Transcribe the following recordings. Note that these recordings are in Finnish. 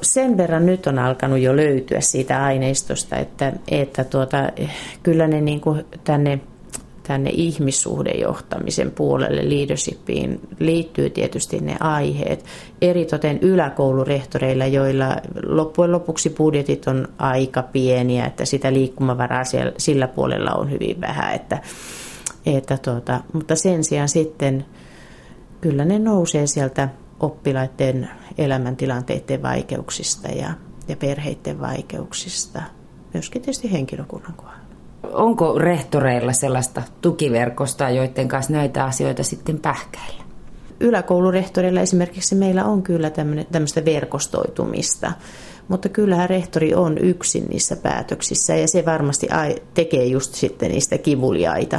sen verran nyt on alkanut jo löytyä siitä aineistosta, että kyllä ne niin kuin tänne ihmissuhdejohtamisen puolelle, leadershipiin, liittyy tietysti ne aiheet. Eritoten yläkoulurehtoreilla, joilla loppujen lopuksi budjetit on aika pieniä, että sitä liikkumavaraa sillä puolella on hyvin vähän. Mutta sen sijaan sitten kyllä ne nousee sieltä oppilaiden elämäntilanteiden vaikeuksista ja perheiden vaikeuksista, myöskin tietysti henkilökunnan kohdalla. Onko rehtoreilla sellaista tukiverkostoa, joiden kanssa näitä asioita sitten pähkäillä? Yläkoulurehtoreilla esimerkiksi meillä on kyllä tämmöistä verkostoitumista, mutta kyllähän rehtori on yksin niissä päätöksissä ja se varmasti tekee just sitten niistä kivuliaita.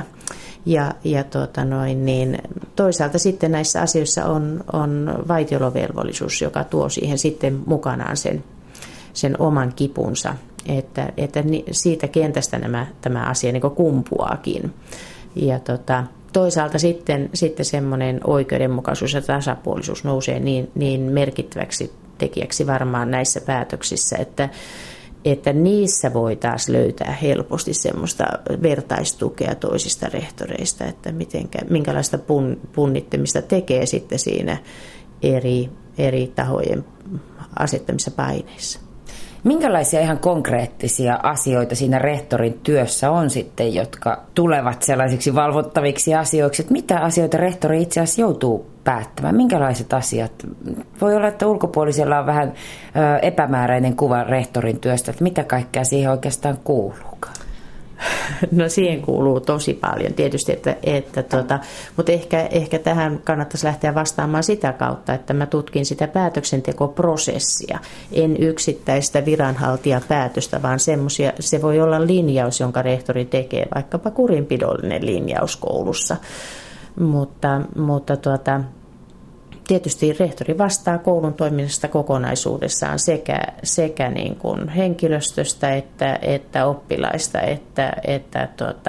Toisaalta sitten näissä asioissa on vaitiolovelvollisuus, joka tuo siihen sitten mukanaan sen oman kipunsa, että siitä kentästä tämä asia niin kuin kumpuaakin. Ja toisaalta sitten semmoinen oikeudenmukaisuus ja tasapuolisuus nousee niin merkittäväksi tekijäksi varmaan näissä päätöksissä, että niissä voi taas löytää helposti semmoista vertaistukea toisista rehtoreista, että minkälaista punnittamista tekee sitten siinä eri tahojen asettamissa paineissa. Minkälaisia ihan konkreettisia asioita siinä rehtorin työssä on sitten, jotka tulevat sellaisiksi valvottaviksi asioiksi, että mitä asioita rehtori itse asiassa joutuu päättämään? Minkälaiset asiat? Voi olla, että ulkopuolisella on vähän epämääräinen kuva rehtorin työstä, että mitä kaikkea siihen oikeastaan kuuluukaan? No siihen kuuluu tosi paljon tietysti, mutta ehkä tähän kannattaisi lähteä vastaamaan sitä kautta, että mä tutkin sitä päätöksentekoprosessia, en yksittäistä viranhaltijapäätöstä, vaan se voi olla linjaus, jonka rehtori tekee, vaikkapa kurinpidollinen linjaus koulussa, mutta tietysti rehtori vastaa koulun toiminnasta kokonaisuudessaan sekä niin kuin henkilöstöstä että oppilaista että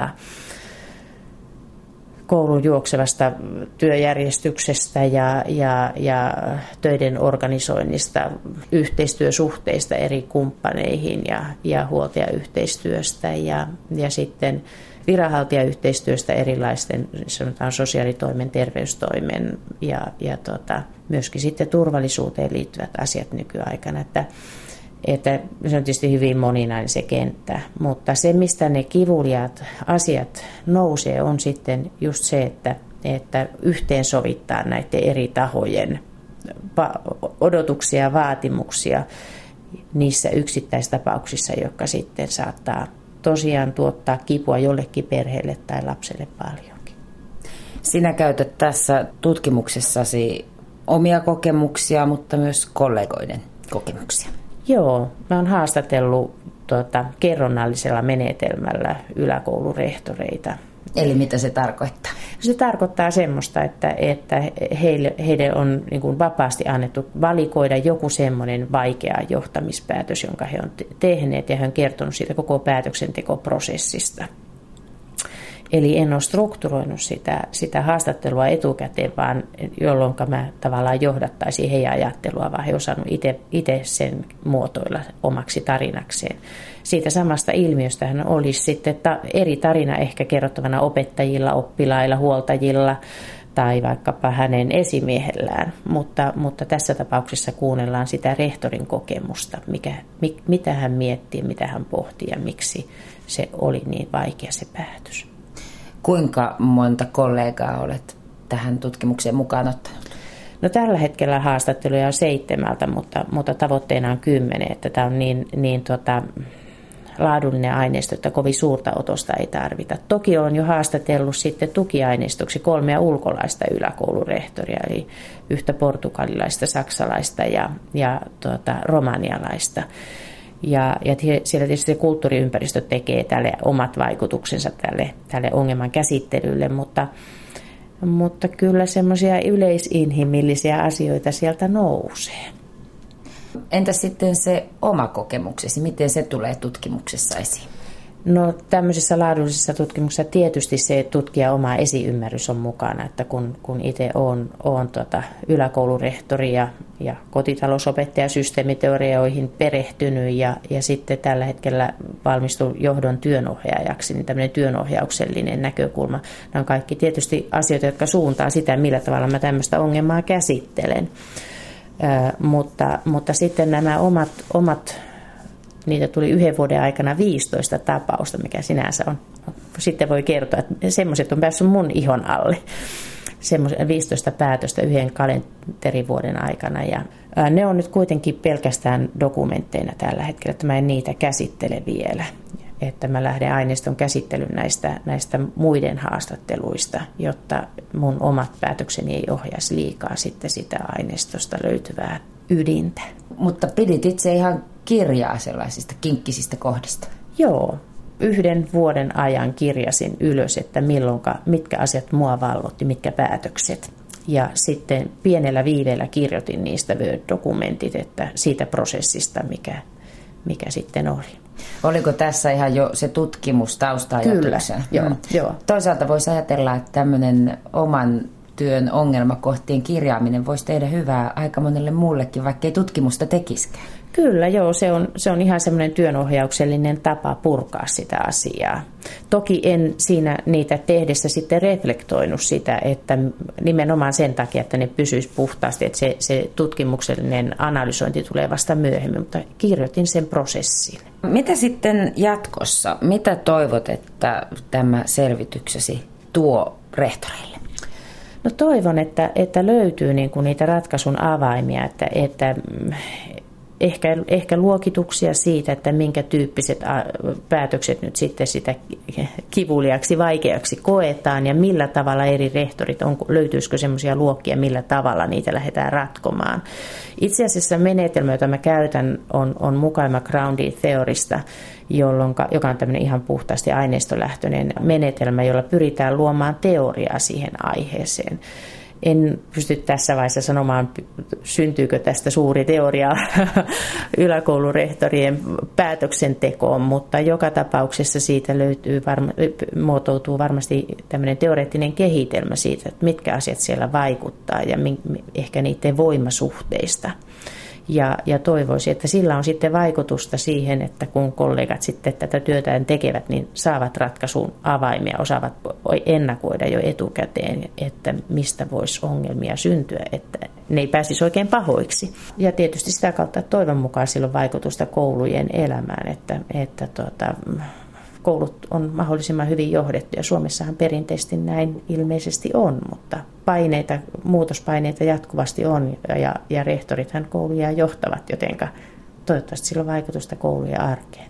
koulun juoksevasta työjärjestyksestä ja töiden organisoinnista, yhteistyösuhteista eri kumppaneihin ja huoltajayhteistyöstä ja sitten viranhaltijayhteistyöstä erilaisten, sanotaan sosiaalitoimen, terveystoimen ja myöskin sitten turvallisuuteen liittyvät asiat nykyaikana, että se on tietysti hyvin moninainen se kenttä, mutta se mistä ne kivuliaat asiat nousee on sitten just se, että yhteensovittaa näiden eri tahojen odotuksia ja vaatimuksia niissä yksittäistapauksissa, jotka sitten saattaa tosiaan tuottaa kipua jollekin perheelle tai lapselle paljonkin. Sinä käytät tässä tutkimuksessasi omia kokemuksia, mutta myös kollegoiden kokemuksia. Joo, mä oon haastatellut kerronnallisella menetelmällä yläkoulurehtoreita. Eli mitä se tarkoittaa? Se tarkoittaa semmoista, että heille on niin kuin vapaasti annettu valikoida joku semmoinen vaikea johtamispäätös, jonka he on tehneet, ja he on kertonut siitä koko päätöksentekoprosessista. Eli en ole strukturoinut sitä haastattelua etukäteen, vaan jolloin mä tavallaan johdattaisin heidän ajattelua, vaan he osannut itse sen muotoilla omaksi tarinakseen. Siitä samasta ilmiöstähän olisi sitten eri tarina ehkä kerrottavana opettajilla, oppilailla, huoltajilla tai vaikkapa hänen esimiehellään, mutta tässä tapauksessa kuunnellaan sitä rehtorin kokemusta, mitä hän miettii, mitä hän pohtii ja miksi se oli niin vaikea se päätös. Kuinka monta kollegaa olet tähän tutkimukseen mukaan ottanut? No tällä hetkellä haastatteluja on 7, mutta tavoitteena on 10, että tämä on niin laadullinen aineisto, että kovin suurta otosta ei tarvita. Toki olen jo haastatellut sitten tukiaineistoksi 3 ulkolaista yläkoulurehtoria, eli yhtä portugalilaista, saksalaista ja romanialaista. Ja siellä tietysti kulttuuriympäristö tekee tälle omat vaikutuksensa tälle ongelman käsittelylle, mutta kyllä semmoisia yleisinhimillisiä asioita sieltä nousee. Entä sitten se oma kokemuksesi? Miten se tulee tutkimuksessa esiin? No tämmöisessä laadullisessa tutkimuksessa tietysti se tutkija oma esiymmärrys on mukana, että kun itse olen yläkoulurehtori ja kotitalousopettaja systeemiteorioihin perehtynyt ja sitten tällä hetkellä valmistun johdon työnohjaajaksi, niin tämmöinen työnohjauksellinen näkökulma. Nämä on kaikki tietysti asioita, jotka suuntaa sitä, millä tavalla mä tämmöistä ongelmaa käsittelen. Mutta sitten nämä omat niitä tuli 1 vuoden aikana 15 tapausta, mikä sinänsä on. Sitten voi kertoa, että semmoiset on päässyt mun ihon alle. Semmoiset 15 päätöstä 1 kalenterivuoden aikana. Ja ne on nyt kuitenkin pelkästään dokumentteina tällä hetkellä, että mä en niitä käsittele vielä. Että mä lähden aineiston käsittelyyn näistä muiden haastatteluista, jotta mun omat päätökseni ei ohjaisi liikaa sitten sitä aineistosta löytyvää ydintä. Mutta pidit itse ihan kirjaa sellaisista kinkkisistä kohdista? Joo. 1 vuoden ajan kirjasin ylös, että mitkä asiat mua vallotti, mitkä päätökset. Ja sitten pienellä viiveellä kirjoitin niistä Word-dokumentit, että siitä prosessista, mikä sitten oli. Oliko tässä ihan jo se tutkimus tausta-ajatuksen? Kyllä, joo. Toisaalta voisi ajatella, että tämmöinen oman työn ongelmakohtien kirjaaminen voisi tehdä hyvää aika monelle muullekin, vaikka ei tutkimusta tekisikään. Kyllä, joo, se on ihan semmoinen työnohjauksellinen tapa purkaa sitä asiaa. Toki en siinä niitä tehdessä sitten reflektoinut sitä, että nimenomaan sen takia, että ne pysyisi puhtaasti, että se tutkimuksellinen analysointi tulee vasta myöhemmin, mutta kirjoitin sen prosessin. Mitä sitten jatkossa? Mitä toivot, että tämä selvityksesi tuo rehtoreille? No toivon, että löytyy niitä ratkaisun avaimia, että ehkä luokituksia siitä, että minkä tyyppiset päätökset nyt sitten sitä kivuliaksi, vaikeaksi koetaan ja millä tavalla eri rehtorit, löytyisikö semmoisia luokkia, millä tavalla niitä lähdetään ratkomaan. Itse asiassa menetelmä, jota mä käytän, on Mukama Grounded Theorysta, joka on tämmöinen ihan puhtaasti aineistolähtöinen menetelmä, jolla pyritään luomaan teoriaa siihen aiheeseen. En pysty tässä vaiheessa sanomaan, syntyykö tästä suuri teoria yläkoulurehtorien päätöksentekoon, mutta joka tapauksessa siitä muotoutuu varmasti tämmöinen teoreettinen kehitelmä siitä, että mitkä asiat siellä vaikuttaa ja ehkä niiden voimasuhteista. Ja toivoisin, että sillä on sitten vaikutusta siihen, että kun kollegat sitten tätä työtään tekevät, niin saavat ratkaisun avaimia, osaavat ennakoida jo etukäteen, että mistä voisi ongelmia syntyä, että ne ei pääsisi oikein pahoiksi. Ja tietysti sitä kautta toivon mukaan sillä on vaikutusta koulujen elämään, että koulut on mahdollisimman hyvin johdettu ja Suomessahan perinteisesti näin ilmeisesti on, mutta muutospaineita jatkuvasti on ja rehtorithan kouluja johtavat, jotenka toivottavasti sillä on vaikutusta koulujen arkeen.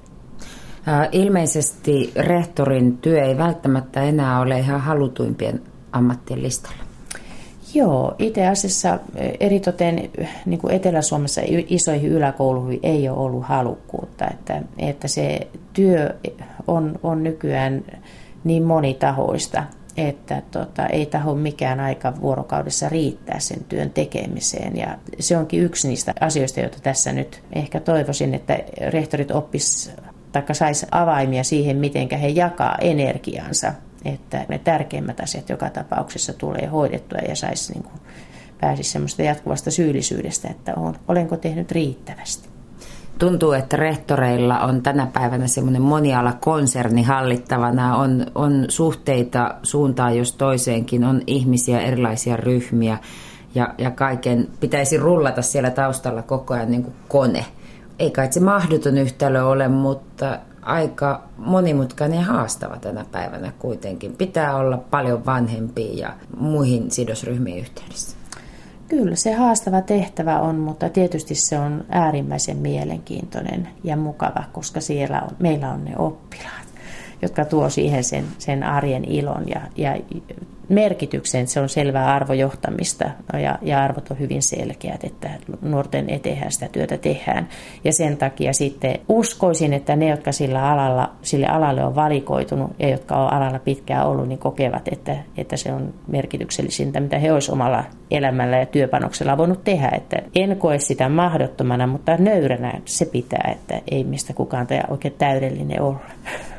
Ilmeisesti rehtorin työ ei välttämättä enää ole ihan halutuimpien ammattien listalla. Joo, itse asiassa eritoten niin kuin Etelä-Suomessa isoihin yläkouluihin ei ole ollut halukkuutta, että se työ on nykyään niin monitahoista, että ei taho mikään aika vuorokaudessa riittää sen työn tekemiseen. Ja se onkin yksi niistä asioista, joita tässä nyt ehkä toivoisin, että rehtorit sais avaimia siihen, miten he jakaa energiansa, että ne tärkeimmät asiat joka tapauksessa tulee hoidettua ja pääsisi semmoista jatkuvasta syyllisyydestä, että olenko tehnyt riittävästi. Tuntuu, että rehtoreilla on tänä päivänä semmoinen monialakonserni hallittavana, on suhteita suuntaan jos toiseenkin, on ihmisiä, erilaisia ryhmiä ja kaiken pitäisi rullata siellä taustalla koko ajan niin kuin kone. Ei kai se mahdoton yhtälö ole, mutta aika monimutkainen ja haastava tänä päivänä kuitenkin. Pitää olla paljon vanhempia ja muihin sidosryhmiin yhteydessä. Kyllä se haastava tehtävä on, mutta tietysti se on äärimmäisen mielenkiintoinen ja mukava, koska meillä on ne oppilaat, jotka tuo siihen sen arjen ilon ja merkityksen. Se on selvää arvojohtamista ja arvot on hyvin selkeät, että nuorten eteen sitä työtä tehdään. Ja sen takia sitten uskoisin, että ne, jotka sille alalle on valikoitunut ja jotka on alalla pitkään ollut, niin kokevat, että se on merkityksellisintä, mitä he olisivat omalla elämällä ja työpanoksella voinut tehdä. Että en koe sitä mahdottomana, mutta nöyränä se pitää, että ei mistä kukaan oikein täydellinen olla.